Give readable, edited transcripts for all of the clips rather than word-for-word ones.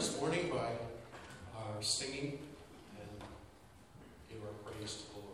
this morning by our singing and give our praise to the Lord.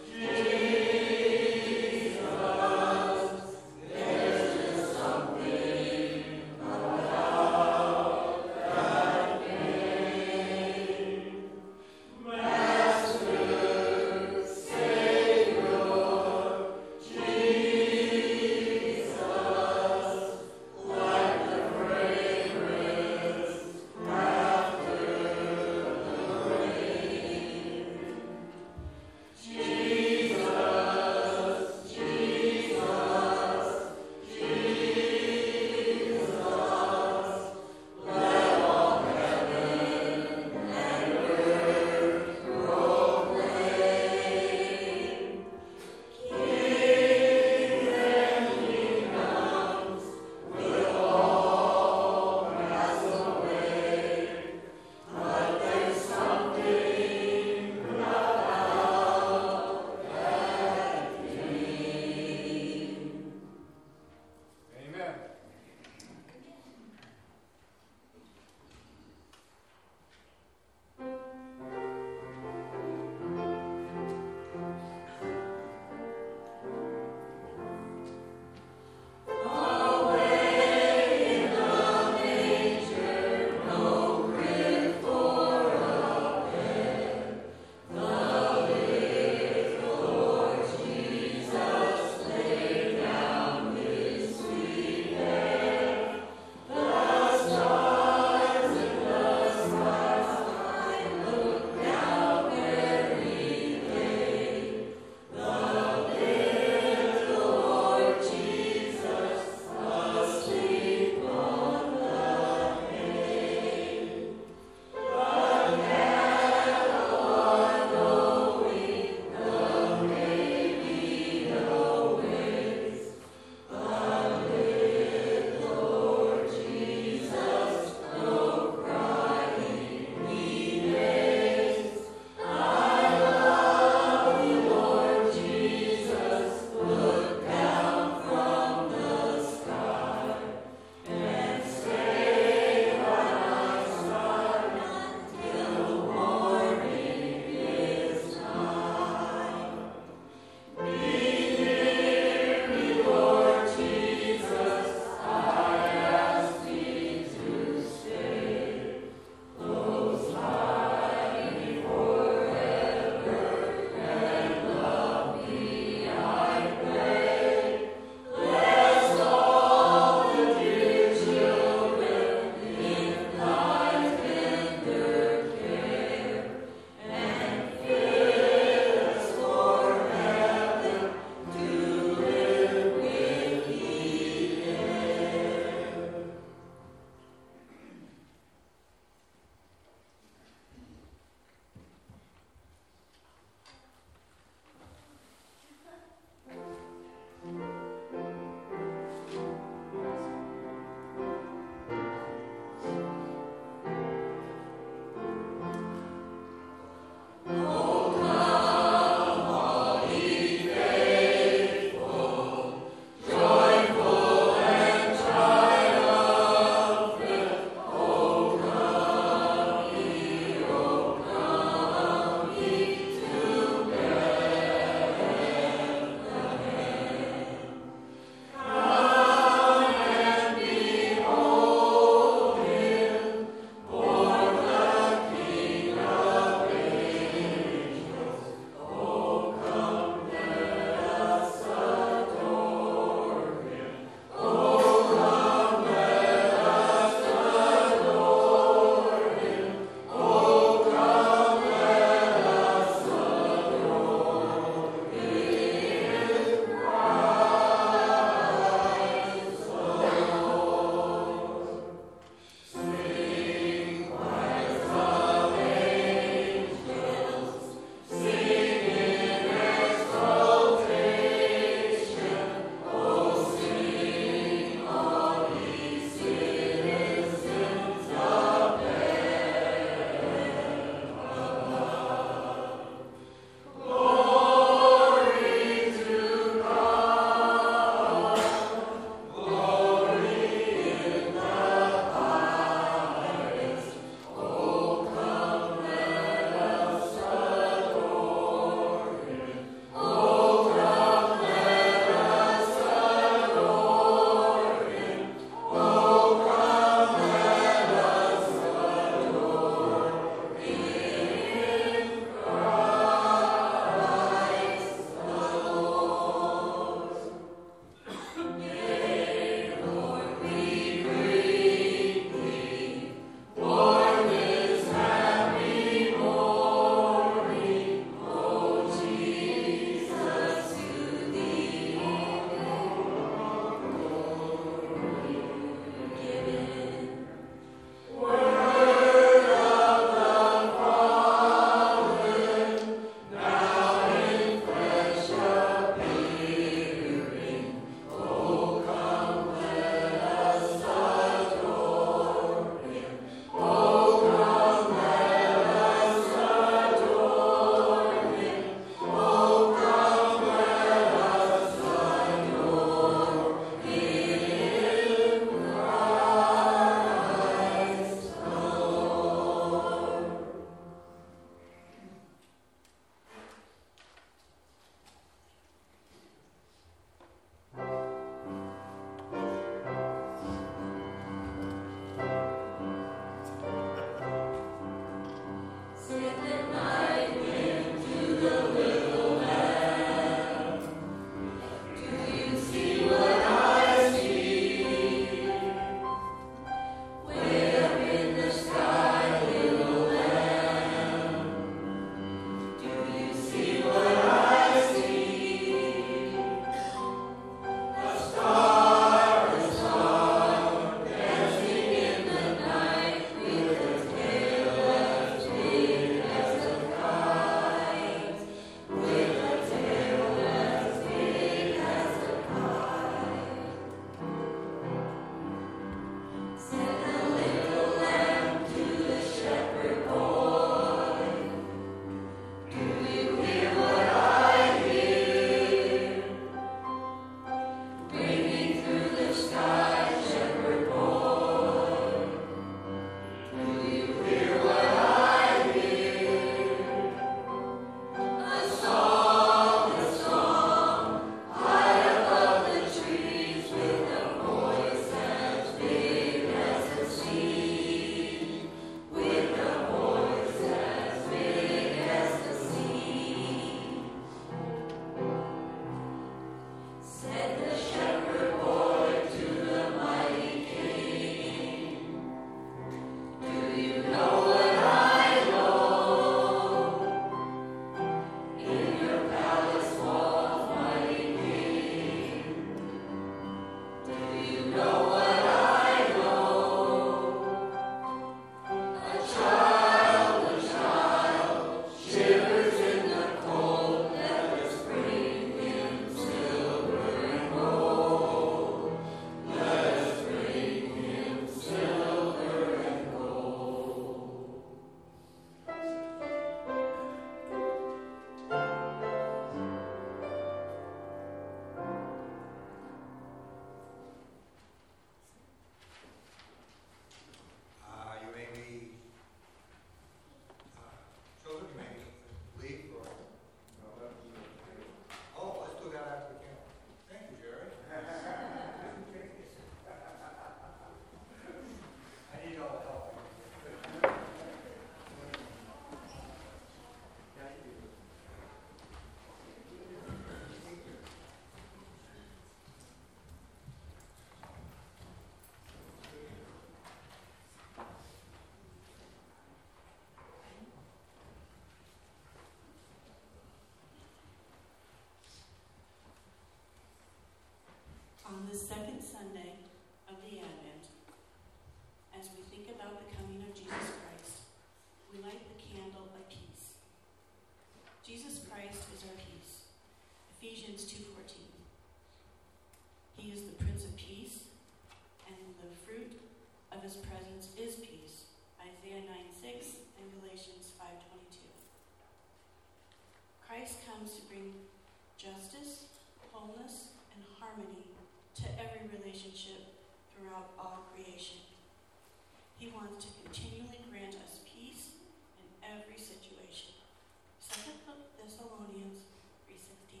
justice, wholeness, and harmony to every relationship throughout all creation. He wants to continually grant us peace in every situation. 2 Thessalonians 3:16.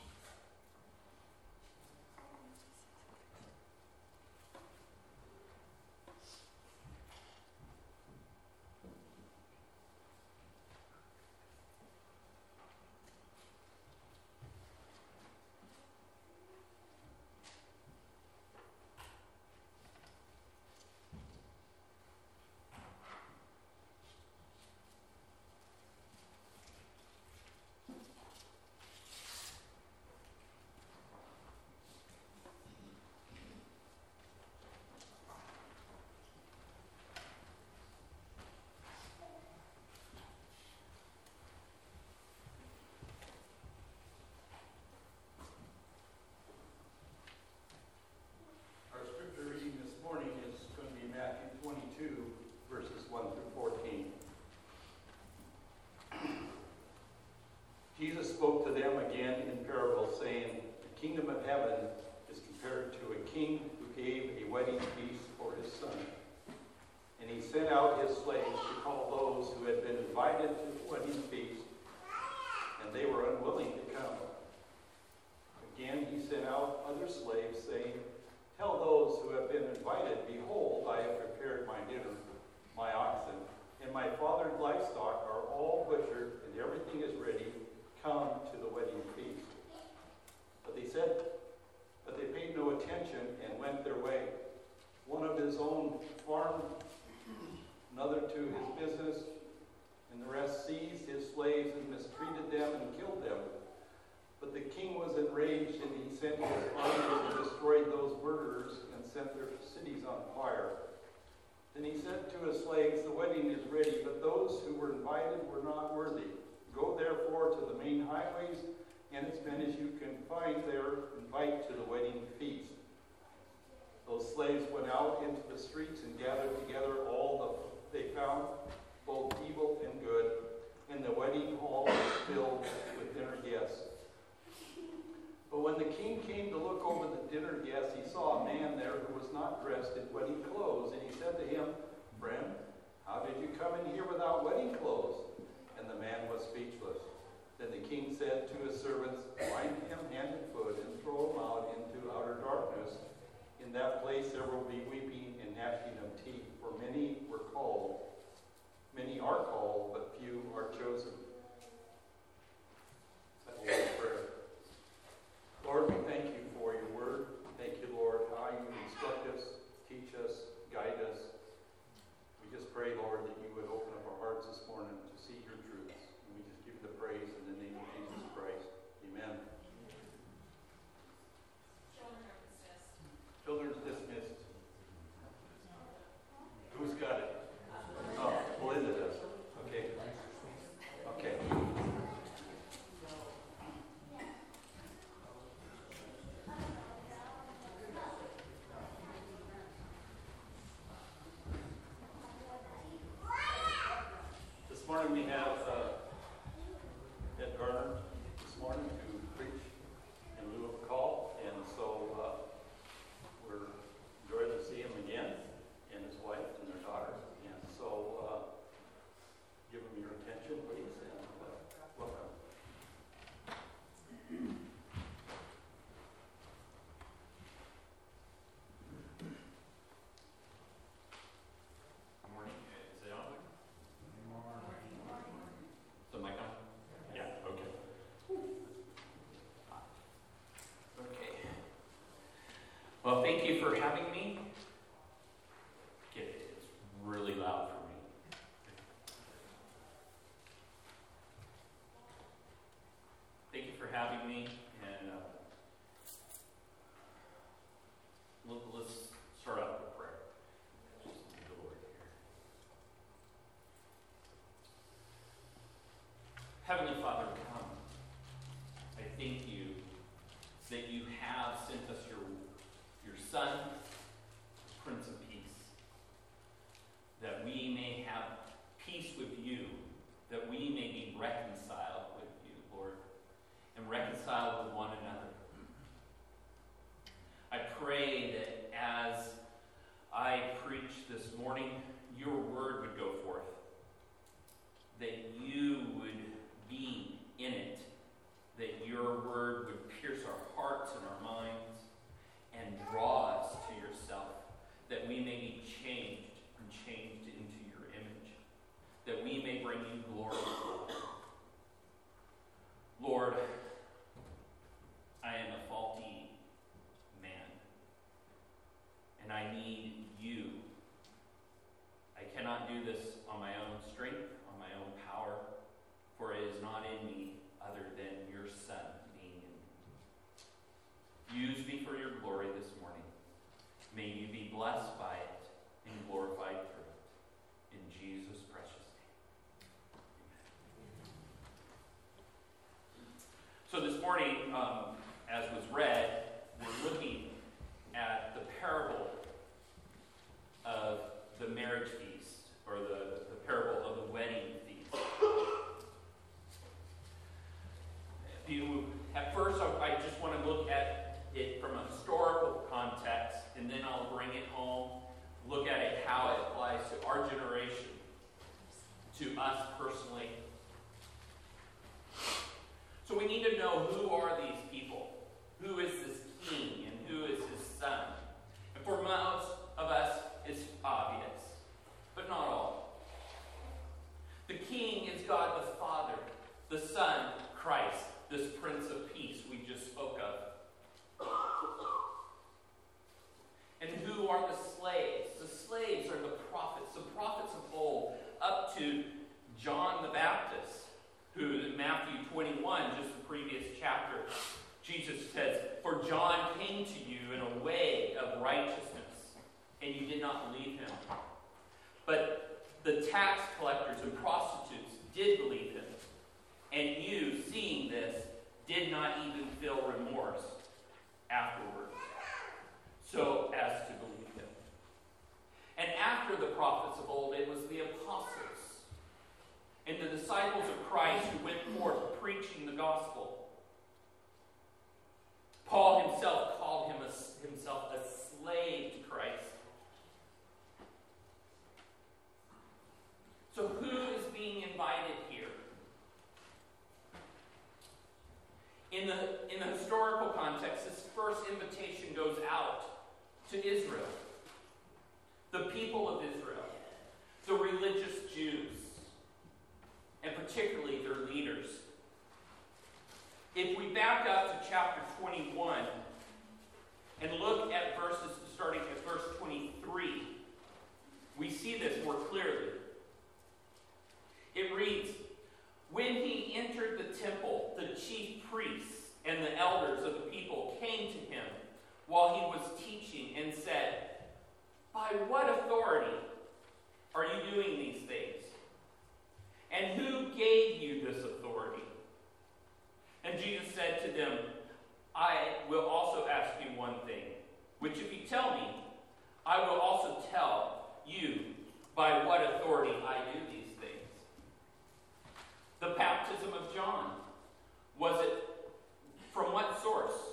Our scripture reading this morning is going to be Matthew 22, verses 1 through 14. Jesus spoke to them again in parable, saying, "The kingdom of heaven is compared to a king who gave a wedding feast for his son. And he sent out his slaves to call those who had been invited to the wedding feast, and they were unwilling to come. Again he sent out other slaves, saying, 'Tell those who have been invited, behold, I have prepared my dinner. My oxen and my fathered livestock are all butchered, and everything is ready. Come to the wedding feast.' But they paid no attention and went their way. One of his own farm, another to his business, and the rest seized his slaves and mistreated them and killed them. But the king was enraged, and he sent his armies and destroyed those murderers and set their cities on fire. Then he said to his slaves, 'The wedding is ready, but those who were invited were not worthy. Go therefore to the main highways, and as many as you can find there, invite to the wedding feast.' Those slaves went out into the streets and gathered together all they found, both evil and good, and the wedding hall was filled with dinner guests. But when the king came to look over the dinner guests, he saw a man there who was not dressed in wedding clothes. And he said to him, 'Friend, how did you come in here without wedding clothes?' And the man was speechless. Then the king said to his servants, 'Bind him hand and foot and throw him out into outer darkness. In that place there will be weeping and gnashing of teeth, for many are called, but few are chosen.'" That will be prayer. Lord, we thank you for your word. Thank you, Lord, how you instruct us, teach us, guide us. We just pray, Lord, that you would open up our hearts this morning to see your truths. And we just give you the praise in the name of Jesus Christ. Amen. Children's dismissed. Who's got it? Oh, Belinda does. Okay. Okay. This morning we have Ed Garner this morning to preach in lieu of a call, and so we're enjoyed to see him again, and his wife and their daughter, and so give them your attention, please, and welcome. Good morning. Is it on? The mic on? Yeah, okay. Okay. Well, thank you for having me. It's really loud for me. Thank you for having me, and let's start out with prayer. Just need the Lord here. Heavenly Father, come. I thank you that you have sent us your Son, Prince of Peace, that we may have peace with you, that we may be reconciled with you, Lord. And and reconciled with one another. I pray that as I preach this morning, your word would go forth, that you would be in it, that your word would pierce our hearts and our minds and draw us to yourself, that we may be changed and changed into your image, that we may bring you glory. Lord, I am a faulty man, and I need you. I cannot do this on my own strength, on my own power, for it is not in me other than your Son being in me. Use me for your glory this morning. May you be blessed by it and glorified through it. In Jesus' precious name. So this morning, as was read, we're looking at the parable of the marriage feast, or the parable of the wedding feast. At first, I just want to look at it from a historical context, and then I'll bring it home, look at it, how it applies to our generation, to us personally. So we need to know, who are these people? Who is this king, and who is his son? And for most of us, it's obvious, but not all. The king is God the Father, the Son, Christ, this Prince of Peace we just spoke of. And who are the slaves? The slaves are the prophets of old, up to John the Baptist, who in Matthew 21, just the previous chapter, Jesus says, "For John came to you in a way of righteousness, and you did not believe him. But the tax collectors and prostitutes did believe him. And you, seeing this, did not even feel remorse afterwards, so as to believe him." And after the prophets of old, it was the apostles and the disciples of Christ who went forth preaching the gospel. Paul himself called himself a slave to Christ. So who is being invited here? In the historical context, this first invitation goes out to Israel, the people of Israel, the religious Jews, and particularly their leaders. If we back up to chapter 21 and look at verses starting at verse 23, we see this more clearly. It reads, "When he entered the temple, the chief priests and the elders of the people came to him while he was teaching and said, 'By what authority are you doing these things? And who gave you this authority?' And Jesus said to them, 'I will also ask you one thing, which if you tell me, I will also tell you by what authority I do these things. The baptism of John, was it from what source?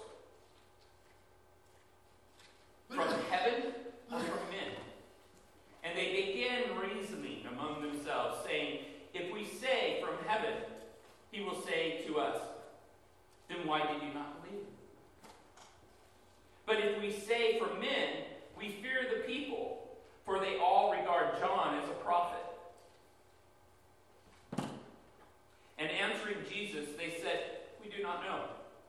From heaven or from men?' And they began reasoning among themselves, saying, 'If we say from heaven, he will say to us, then why did you not believe? But if we say from men, we fear the people, for they all regard John as a prophet.' And answering Jesus, they said, 'We do not know.'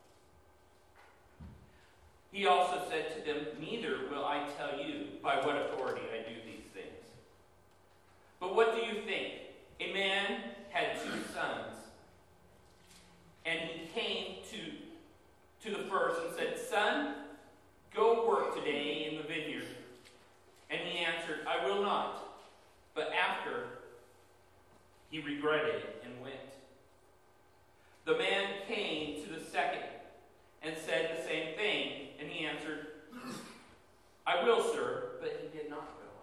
He also said to them, 'Neither will I tell you by what authority I do these things. But what do you think? A man had 2 sons. And he came to the first and said, "Son, go work today in the vineyard." And he answered, "I will not." But after, he regretted it and went. The man came to the second and said the same thing. And he answered, "I will, sir." But he did not go.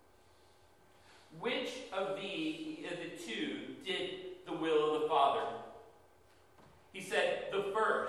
Which of the 2 did the will of the Father? He said, "The first."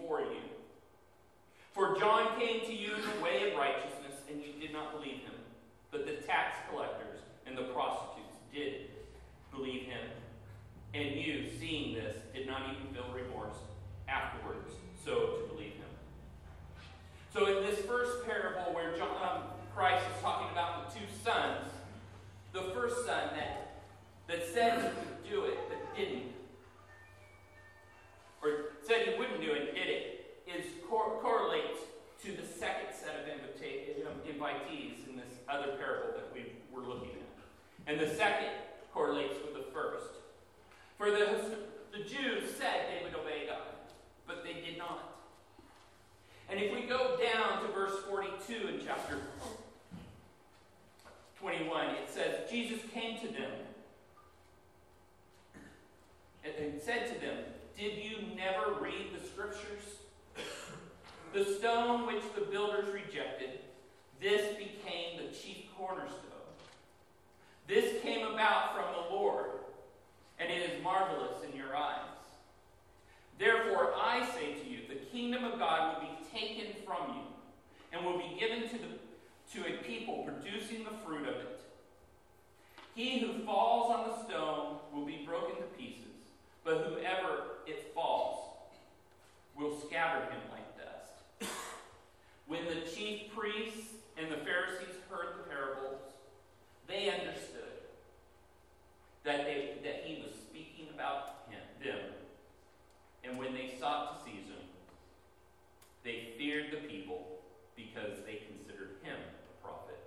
before you. For John came to you in the way of righteousness, and you did not believe him. But the tax collectors and the prostitutes did believe him. And you, seeing this, did not even feel remorse afterwards, so to believe him. So in this first parable where Christ is talking about the two sons, the first son that said he would do it but didn't, or said he wouldn't do it and did it, correlates to the second set of invitees in this other parable that we were looking at. And the second correlates with the first. For the Jews said they would obey God, but they did not. And if we go down to verse 42 in chapter 21, it says, Jesus came to them and said to them, "Did you never read the scriptures? The stone which the builders rejected, this became the chief cornerstone. This came about from the Lord, and it is marvelous in your eyes. Therefore I say to you, the kingdom of God will be taken from you, and will be given to a people producing the fruit of it. He who falls on the stone will be broken to pieces, but whoever it falls will scatter him like dust." When the chief priests and the Pharisees heard the parables, they understood that he was speaking about them. And when they sought to seize him, they feared the people because they considered him a prophet.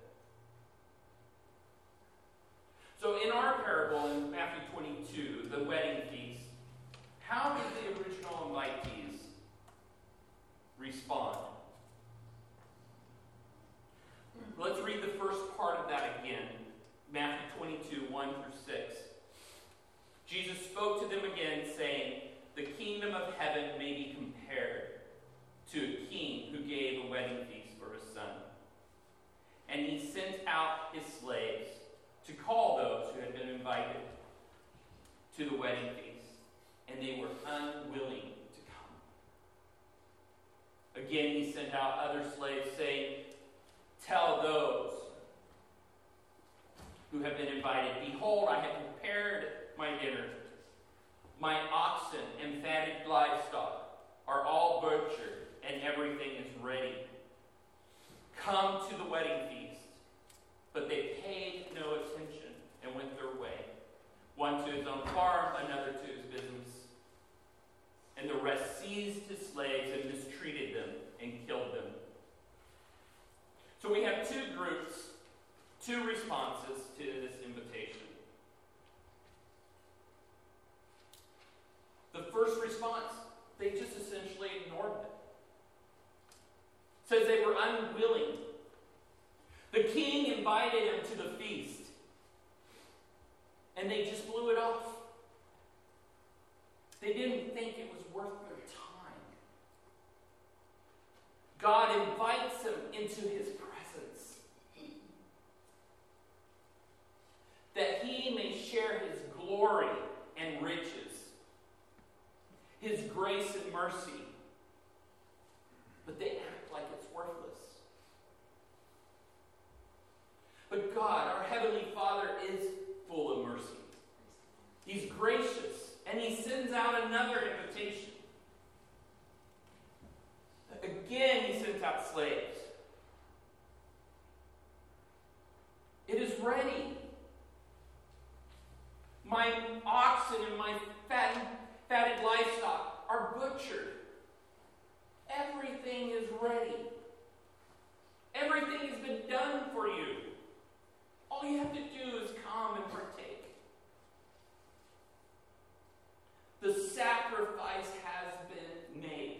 So in our parable in Matthew 22, the wedding feast, how did the original invitees respond? Let's read the first part of that again. Matthew 22, 1 through 6. Jesus spoke to them again, saying, "The kingdom of heaven may be compared to a king who gave a wedding feast for his son. And he sent out his slaves to call those who had been invited to the wedding feast, and they were unwilling to come. Again he sent out other slaves, saying, 'Tell those who have been invited, behold, I have prepared my dinner. My oxen and fatted livestock are all butchered, and everything is ready. Come to the wedding feast.' But they paid no attention and went their way, one to his own farm, another to his business. And the rest seized his slaves and mistreated them and killed them." So we have two groups, two responses to this invitation. The first response, they just essentially ignored it. It says they were unwilling. The king invited them to the feast, and they just blew it off. They didn't think it was worth their time. God invites them into his presence, that he may share his glory and riches, his grace and mercy. But they act like it's worthless. But God, our Heavenly Father, is full of mercy. He's gracious, and he sends out another invitation. Again, he sends out slaves. It is ready. My oxen and my fatted livestock are butchered. Everything is ready. Everything has been done for you. All you have to do is come and partake. The sacrifice has been made.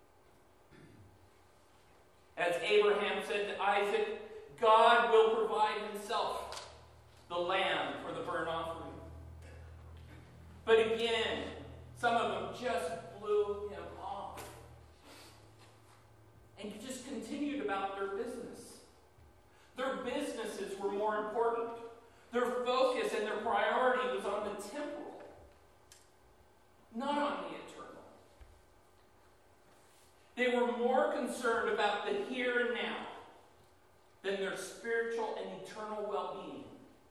As Abraham said to Isaac, God will provide himself the lamb for the burnt offering. But again, some of them just blew him off and just continued about their business. Their businesses were more important. Their focus and their priority was on the temporal, not on the eternal. They were more concerned about the here and now than their spiritual and eternal well-being.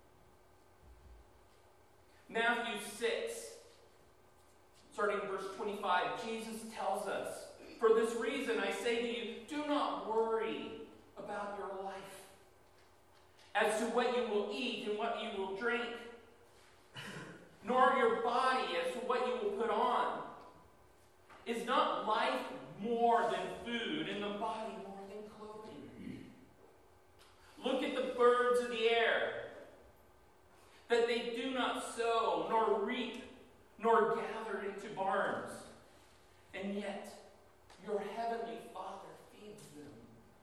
Matthew 6, starting in verse 25, Jesus tells us, "For this reason I say to you, do not worry about your life, as to what you will eat and what you will drink, nor your body as to what you will put on. Is not life more than food, and the body more than clothing? Look at the birds of the air, that they do not sow, nor reap, nor gather into barns, and yet your heavenly Father feeds them.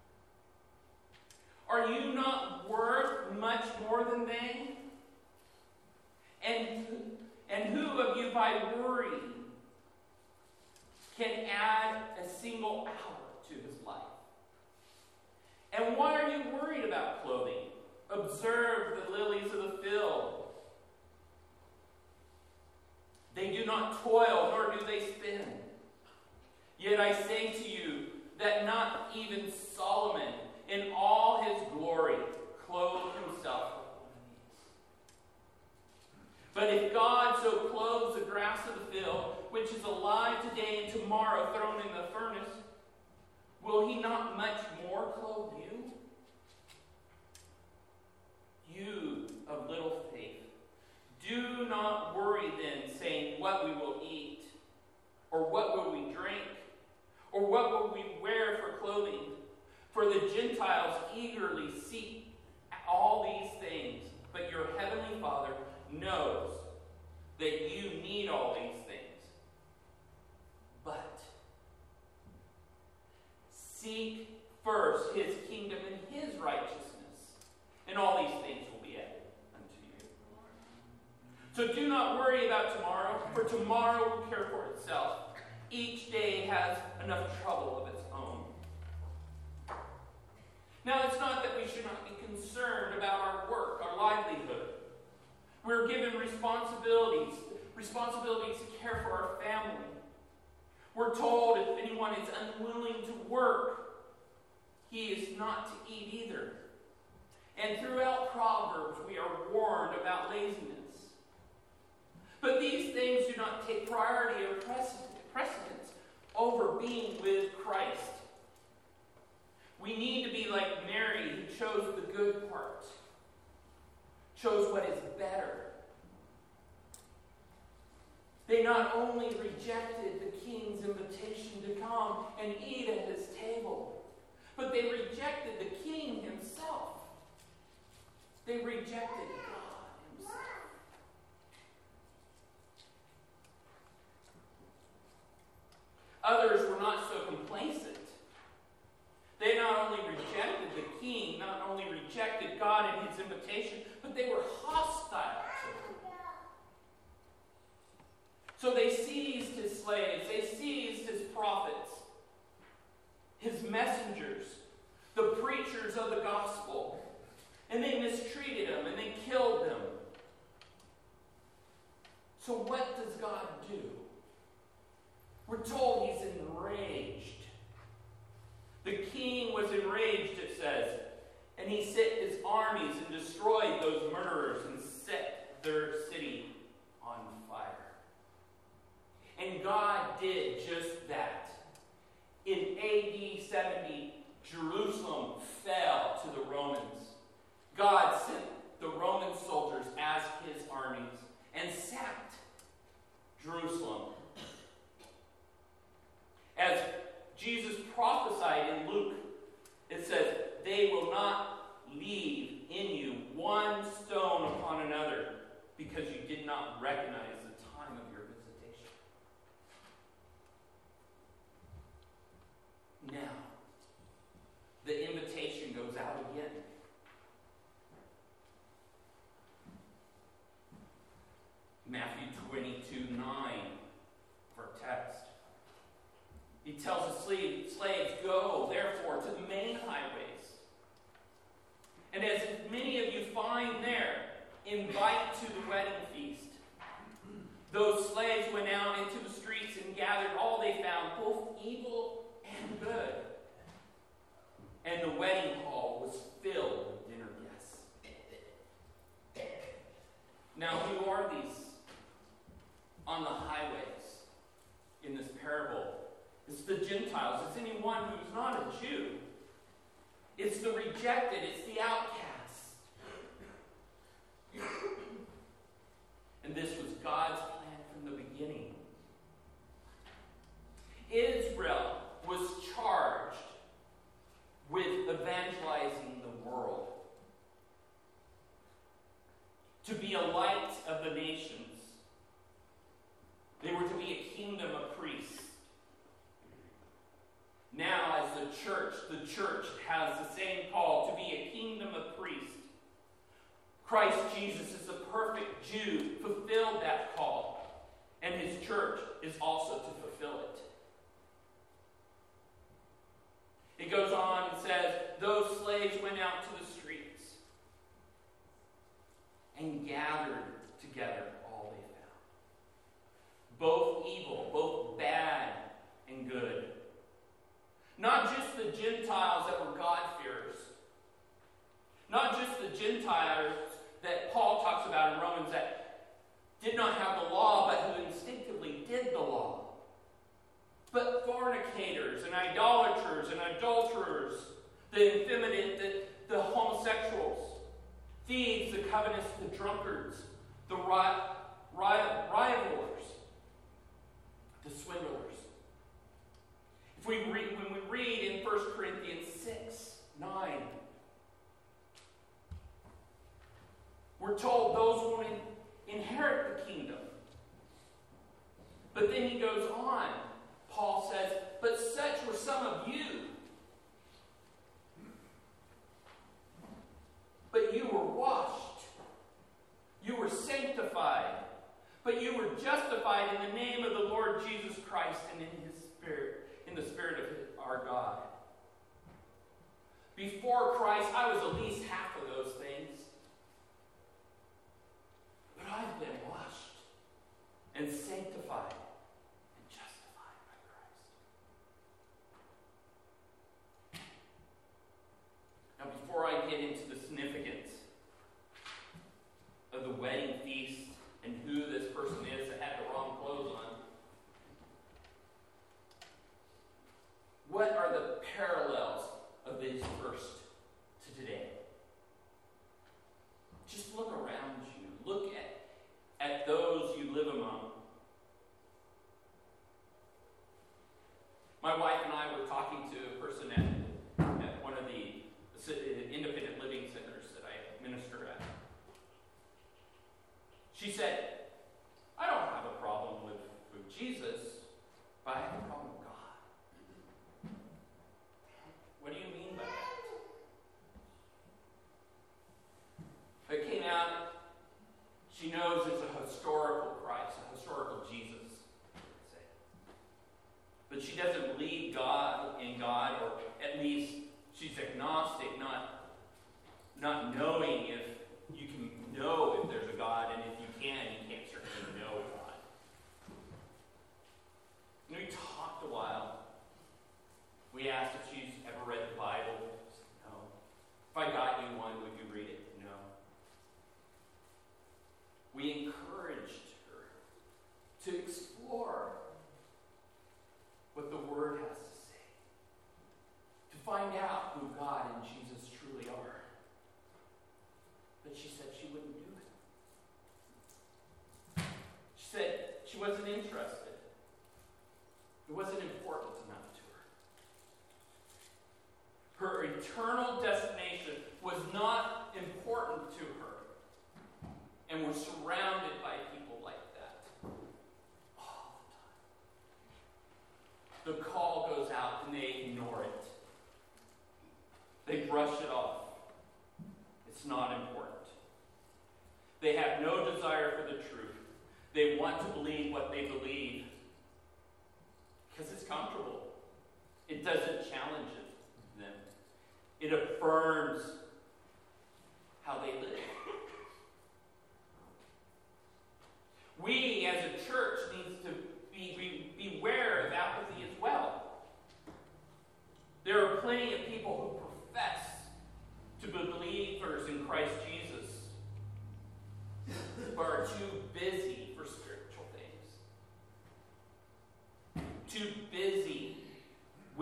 Are you not worth much more than they? And who of you by worry can add a single hour to his life? And why are you worried about clothing? Observe the lilies of the field. They do not toil, nor do they spin. Yet I say to you that not even Solomon, in all his glory, clothed himself like one of these. But if God so clothes the grass of the field, which is alive today and tomorrow thrown in the furnace, will he not much more clothe you? You of little faith, do not worry then, saying, what we will eat, or what will we drink, or what will we wear for clothing? For the Gentiles eagerly seek all these things, but your heavenly Father knows that you need all these things. But seek first his kingdom and his righteousness, and all these things will be added unto you. So do not worry about tomorrow, for tomorrow will care for itself. Each day has enough trouble of its own. Now, it's not that we should not be concerned about our work, our livelihood. We're given responsibilities to care for our family. We're told if anyone is unwilling to work, he is not to eat either. And throughout Proverbs, we are warned about laziness. But these things do not take priority or precedence over being with Christ. We need to be like Mary, who chose the good part, chose what is better. They not only rejected the king's invitation to come and eat at his table, but they rejected the king himself. They rejected God himself. Others were not so complacent. They not only rejected the king, not only rejected God and his invitation, but they were hostile to him. So they seized his slaves, they seized his prophets, his messengers, the preachers of the gospel, and they mistreated them and they killed them. So what does God do? We're told he's enraged. The king was enraged, it says, and he sent his armies and destroyed those murderers and set their city on fire. And God did just that. In AD 70, Jerusalem fell to the Romans. God sent the Roman soldiers as his armies and sacked Jerusalem. As Jesus prophesied in Luke, it says, they will not leave in you one stone upon another because you did not recognize the time of your visitation. Now, the invitation goes out again. Matthew 22:9 for text. He tells the slaves, go, therefore, to the main highways. And as many of you find there, invite to the wedding feast. Those slaves went out into the streets and gathered all they found, both evil and good. Gentiles. It's anyone who's not a Jew. It's the rejected. It's the outcast. And this was God's plan from the beginning. Israel was charged with evangelizing the world, to be a light of the nations. They were to be a kingdom of priests. Now, as the church has the same call to be a kingdom of priests. Christ Jesus is the perfect Jew, fulfilled that call, and his church is also to fulfill it. It goes on and says, those slaves went out to the streets and gathered together all they found. Both evil, both bad and good. Not just the Gentiles that were God-fearers. Not just the Gentiles that Paul talks about in Romans that did not have the law, but who instinctively did the law. But fornicators and idolaters and adulterers, the effeminate, the homosexuals, thieves, the covetous, the drunkards, the rivalers, the swindlers. When we read in 1 Corinthians 6:9, we're told those who inherit the kingdom. But then he goes on. Paul says, but such were some of you. But you were washed. You were sanctified. But you were justified in the name of the Lord Jesus Christ and in his Spirit, in the Spirit of our God. Before Christ, I was at least half of those things. But I've been washed and sanctified and justified by Christ. Now, before I get into the significance of the wedding feast and who this person is that had the wrong clothes on, what are the parallels of this verse to today? Just look around you. Look at those you live among. My wife and I were talking to a person at one of the independent living centers that I minister at. She said, I don't have a problem with Jesus, but I have a problem with God. What do you mean by that? It came out, she knows it's a historical Christ, a historical Jesus. But she doesn't believe in God, or at least she's agnostic, not knowing if you can know if there's a God, and if you can't certainly know God. And we talked a while. We asked if she's ever read the Bible. She said, no. If I got you one, would you read it? No. We encouraged her to explore what the Word has to say, to find out who God and Jesus truly are. But she said she wouldn't do it. She said she wasn't interested. It wasn't important enough to her. Her eternal destination was not important to her. And we're surrounded by people like that all the time. The call goes out and they ignore it. They brush it off. It's not important. They have no desire for the truth. They want to believe what they believe because it's comfortable. It doesn't challenge them. It affirms how they live. We as a church need to beware of apathy as well. There are plenty of people who profess to be believers in Christ Jesus, but are too busy for spiritual things. Too busy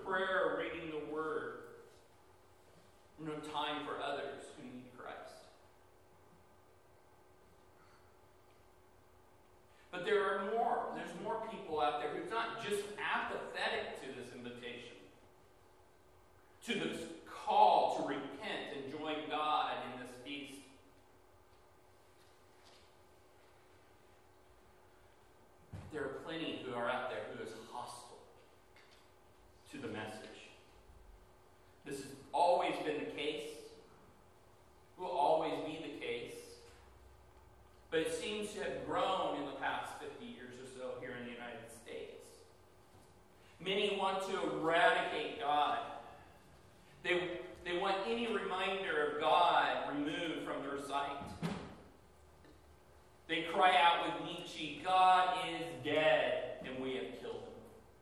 prayer or reading the Word. No time for others who need Christ. But there's more people out there who's not just apathetic to this invitation, to this call to repent and join God in this feast. There are plenty who are out there who is hostile to the message. This has always been the case, will always be the case, but it seems to have grown in the past 50 years or so here in the United States. Many want to eradicate God. They want any reminder of God removed from their sight. They cry out with Nietzsche, God is dead, and we have killed him.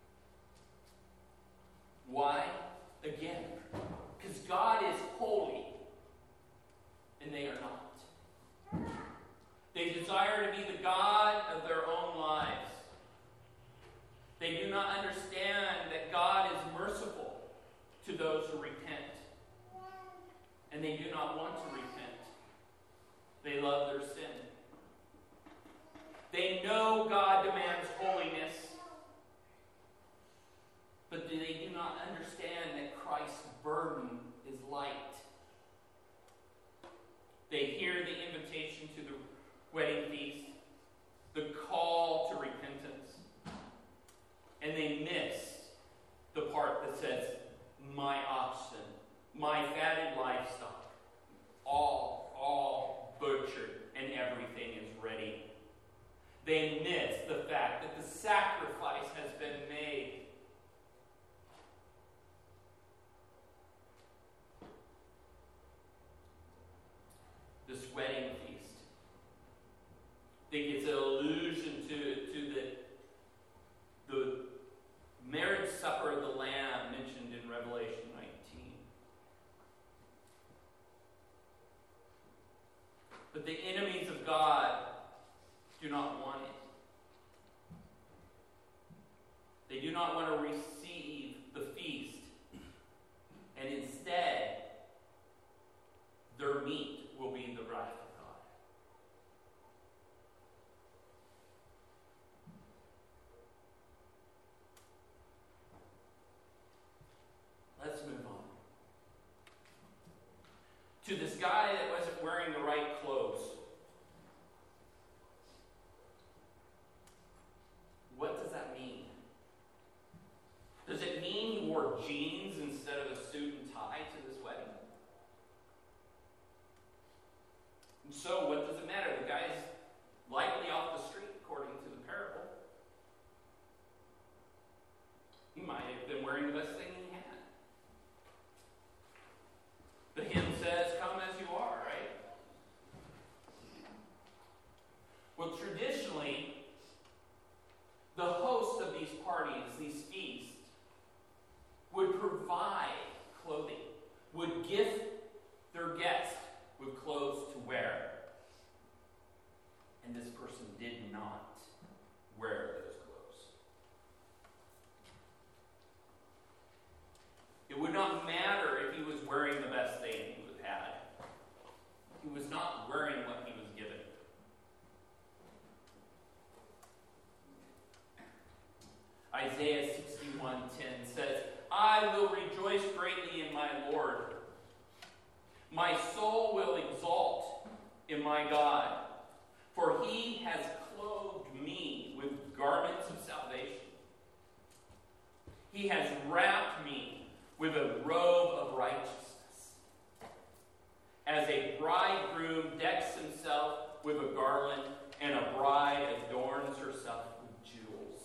Why? Again, because God is holy, and they are not. They desire to be the God of their own lives. They do not understand that God is merciful to those who repent, and they do not want to repent. They love their sin. They know God demands holiness, but they do not understand that Christ's burden is light. They hear the invitation to the wedding feast, the call to repentance, and they miss the part that says, my oxen, my fatted livestock, all butchered, and everything is ready. They miss the fact that the sacrifice has been made. This wedding feast, I think it's an allusion to the marriage supper of the Lamb mentioned in Revelation 19. But the enemies of God do not want it. They do not want to receive the feast. And instead, their meat will be the wrath of God. Let's move on to this guy that wasn't wearing the right clothes. What does that mean? Does it mean he wore jeans instead of a suit and tie to this wedding? And so, what does it matter? The guy's likely off the street, according to the parable. He might have been wearing the best thing he had. The hymn says, come as you are, right? Well, traditionally, the hosts of these parties, these feasts, would provide clothing, would gift their guests with clothes to wear. And this person did not wear those clothes. It would not matter if he was wearing the best thing he would have had. He was not wearing what he was given. Isaiah 61:10 says, I will rejoice greatly in my Lord. My soul will exult in my God, for he has clothed me with garments of salvation. He has wrapped me with a robe of righteousness, as a bridegroom decks himself with a garland, and a bride adorns herself with jewels.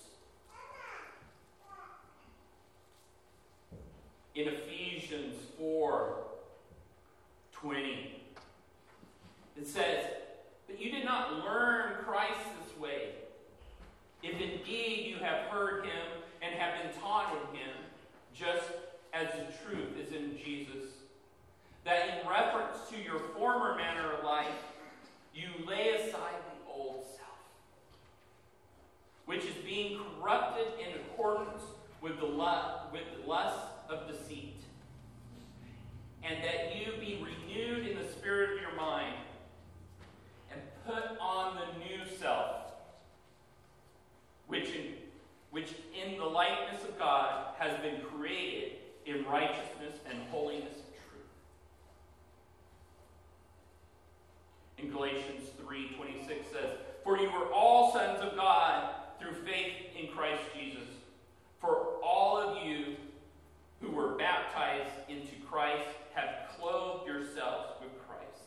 In Ephesians 4:20, it says, but you did not learn Christ this way, if indeed you have heard him and have been taught in him, just as the truth is in Jesus, that in reference to your former manner of life, you lay aside the old self, which is being corrupted in accordance with the with the lust of deceit, and that you be renewed in the spirit of your mind, and put on the new self, which in the likeness of God has been created in righteousness and holiness of truth. In Galatians 3:26 says, "For you were all sons of God through faith in Christ Jesus. For all of you who were baptized into Christ have clothed yourselves with Christ."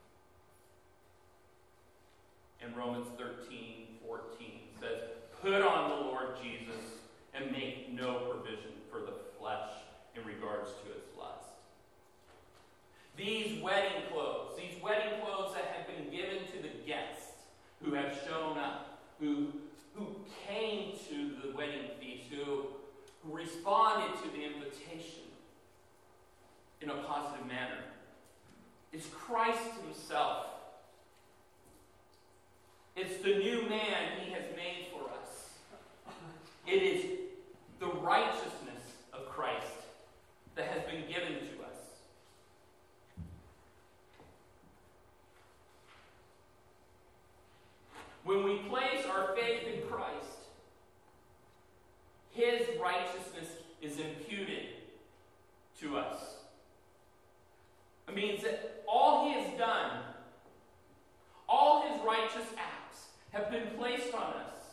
And Romans 13:14 says, "Put on the Lord Jesus and make no provision for the flesh in regards to its lust." These wedding clothes that have been given to the guests who have shown up, who came to the wedding feast, who responded to the invitation in a positive manner, is Christ himself. It's the new man he has made for us. It is the righteousness of Christ that has been given to us. When we place our faith in Christ, his righteousness is imputed to us. It means that all he has done, all his righteous acts have been placed on us,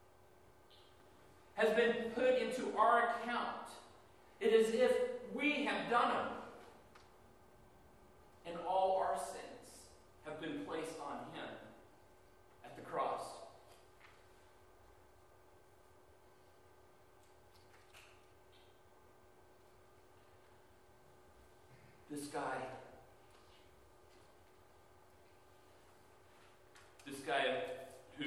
has been put into our account. It is as if we have done them. And all our sins have been placed on him at the cross. This guy who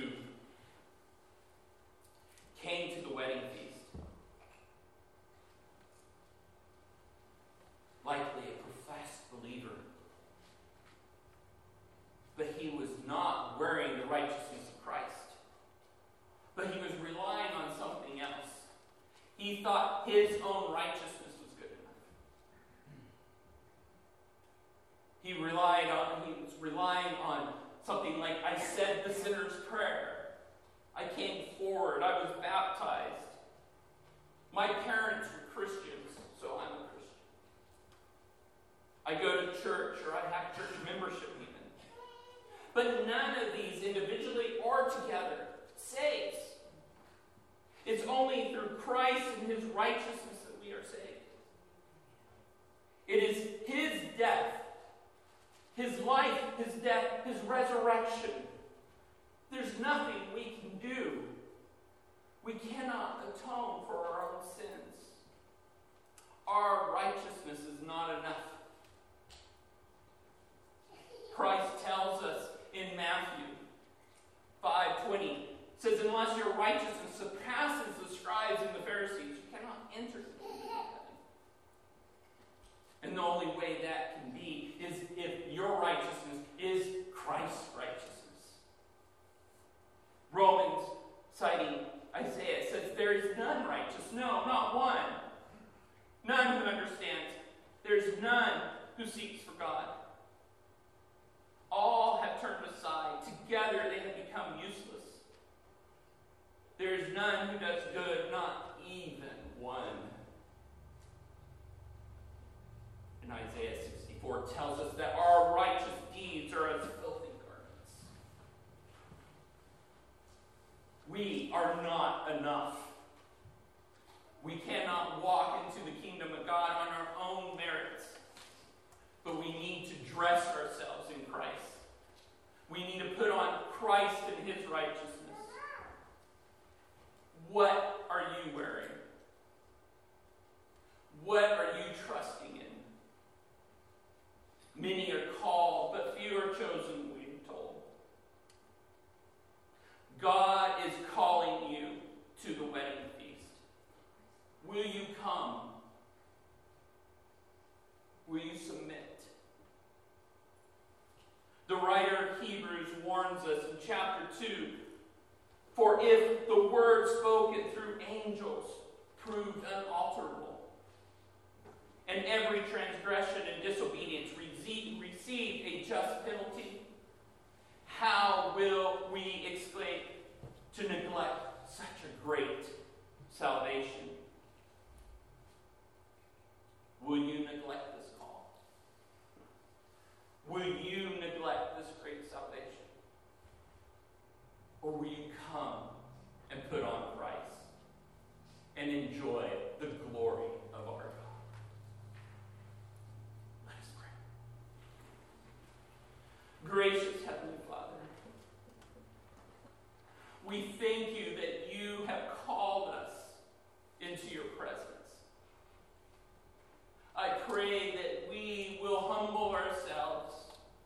came to the wedding feast, likely a professed believer, but he was not wearing the righteousness of Christ, but he was relying on something else. He thought his own righteousness was good enough. He was relying on something like, I said the sinner's prayer. I came forward. I was baptized. My parents were Christians, so I'm a Christian. I go to church, or I have church membership even. But none of these, individually or together, saves. It's only through Christ and his righteousness that we are saved. It is his death, his life, his death, his resurrection. There's nothing we can do. We cannot atone for our own sins. Our righteousness is not enough. Christ tells us in Matthew 5:20, says, "Unless your righteousness surpasses the scribes and the Pharisees, you cannot enter the kingdom of heaven." And the only way that can be is if your righteousness is Christ's righteousness. Romans, citing Isaiah, says, "There is none righteous, no, not one. None who understands. There's none who seeks for God. All have turned aside. Together they have become useless. There is none who does good, not even one." And Isaiah 64 tells us that our righteous deeds are as filthy garments. We are not enough. We cannot walk into the kingdom of God on our own merits. But we need to dress ourselves in Christ. We need to put on Christ and his righteousness. What are you wearing? What are you trusting in? Many are called, but few are chosen, we're told. God is calling you to the wedding feast. Will you come? Will you submit? The writer of Hebrews warns us in chapter 2, "For if the word spoken through angels proved unalterable, and every transgression and disobedience received a just penalty, how will we exclaim to neglect such a great salvation? Will you neglect this call? Will you neglect this great salvation? Or will you come and put on Christ and enjoy the glory of our God? Let us pray. Gracious Heavenly Father, we thank you that you have called us into your presence. I pray that we will humble ourselves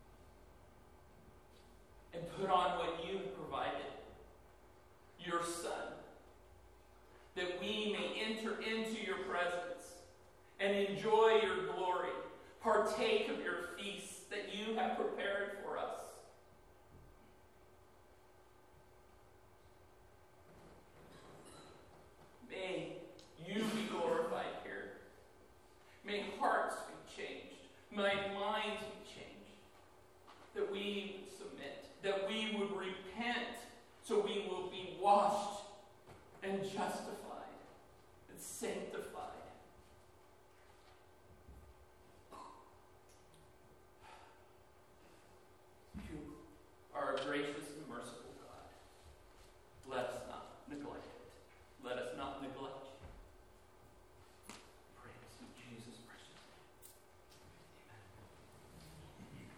and put on what you have provided, your Son, that we may enter into your presence and enjoy your glory, partake of your feasts that you have prepared for us. May you be glorified here. May hearts be changed. May minds be changed. That we would submit. That we would repent. So we will be washed and justified and sanctified. You are a gracious and merciful God. Let us not neglect it. Let us not neglect you. Praise in Jesus' precious name. Amen.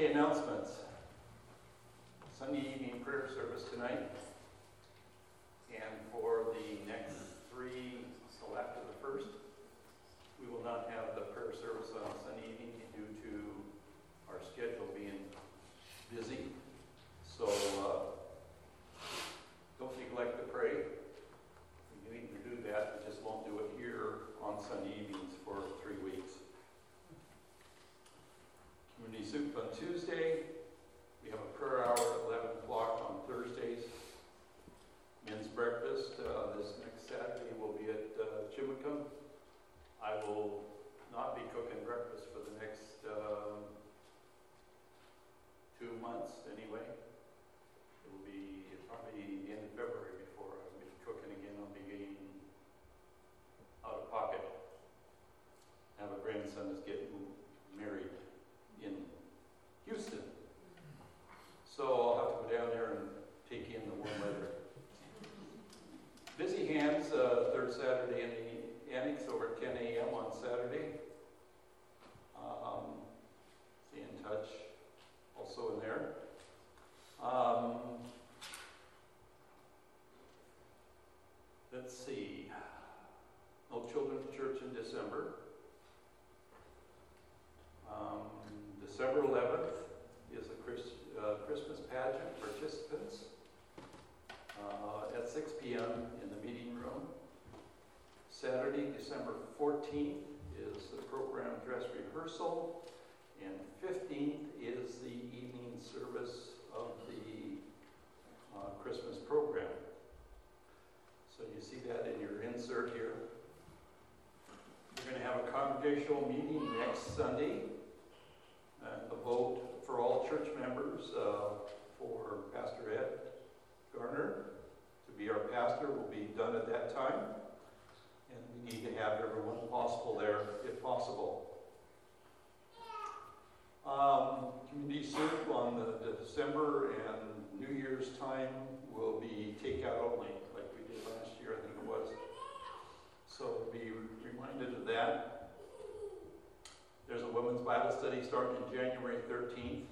Okay, announcements. Sunday evening prayer service tonight. And for the next 3, so after the first, we will not have the prayer service on Sunday evening due to our schedule being busy. So don't neglect to pray. We need to do that. We just won't do it here on Sunday evenings for 3 weeks. Community soup on Tuesday. We have a prayer hour at 11 o'clock on Thursdays. Men's breakfast this next Saturday will be at Chimicum. I will not be cooking breakfast for the next 2 months anyway. It will be probably the end of February before I'll be cooking again. I'll be getting out of pocket. I have a grandson that's getting married in Houston. So I'll have to go down there and take in the warm weather. Busy Hands, third Saturday in the Annex over at 10 a.m. on Saturday. Stay in touch also in there. Let's see. No Children's Church in December. December 11th is a Christmas pageant participants at 6 p.m. in the meeting room. Saturday, December 14th is the program dress rehearsal, and 15th is the evening service of the Christmas program. So you see that in your insert here. We're going to have a congregational meeting next Sunday. The vote for all church members for Pastor Ed Garner to be our pastor will be done at that time. And we need to have everyone possible there, if possible. Community soup on the December and New Year's time will be takeout only, like we did last year, I think it was. So be reminded of that. There's a women's Bible study starting on January 13th.